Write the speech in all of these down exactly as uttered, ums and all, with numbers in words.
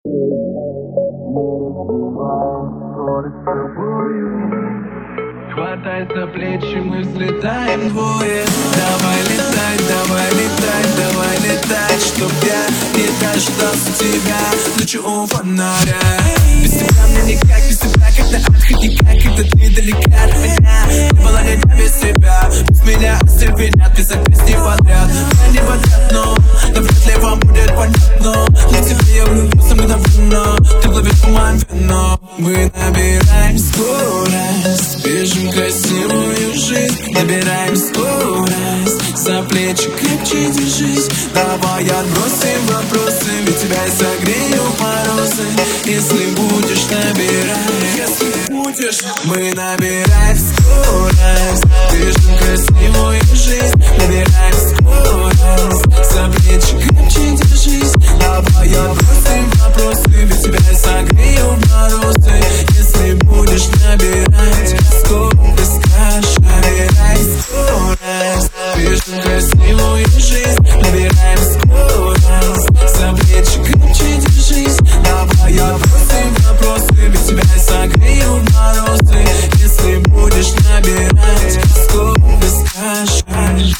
Хватай за плечи, мы взлетаем двое. Давай летать, давай летать, давай летать, чтоб я не дождался тебя ночью у фонаря. Без тебя мне никак, без тебя как на отходника, когда ты далека от меня. Не было ни дня без тебя, без меня остервенят, без песни подряд. Я не подряд, но, но вряд ли вам будет понятно. Для тебя я влюбился мгновенно, ты плывешь по моим венам. Мы набираем скорость, бежим красивую жизнь. Набираем скорость, за плечи крепче держись. Давай отбросим вопросы, ведь тебя я согрею морозы. Если будешь набирать, если будешь, мы набираем скорость, бежим красивую жизнь. Набираем скорость, за плечи крепче держись. Давай отбросим вопросы, ведь тебя я согрею морозы. Если будешь набирать скорость, скажешь, набирай скорость, бежим красивую жизнь. Набираем скорость, за плечи крепче держись. Давай отбросим вопросы, ведь тебя я согрею морозы. Если будешь набирать скорость, скажешь.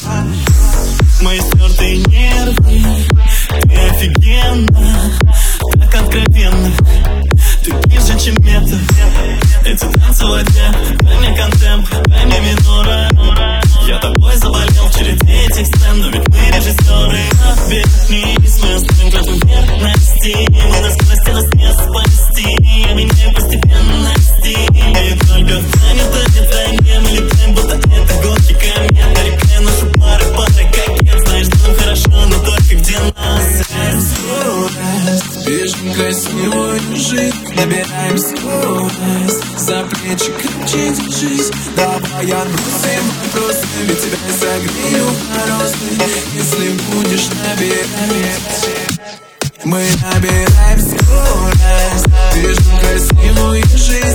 Мои стертые нервы, ты офигенно, так откровенно. Ты ниже, чем метр. Эти танцы в воде, дай мне контемп, дай мне минора. Я тобой заболел в череде этих сцен, но ведь мы режиссеры. Вверх-вниз, мы оставим клятву верности. Мы на скорости нас не спасти. Я меняю постепенно стиль. И только в занято дыхание мы летаем, будто это гонки комет. Нарекая нашу пару парой кокет. Знаешь, что нам хорошо, но только где нас. Скорость, бежим красивую жизнь. Набираем скорость, за плечи крепче держись. Давай отбросим вопросы, ведь тебя я согрею морозы. Если будешь набирать, мы набираем скорость, бежим красивую жизнь.